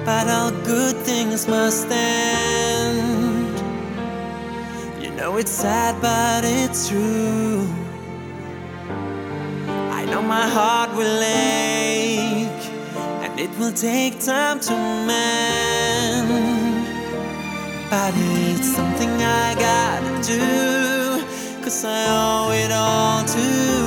but all good things must end. You know it's sad, but it's true. I know my heart will ache, and it will take time to mend. But it's something I gotta do, 'cause I owe it all to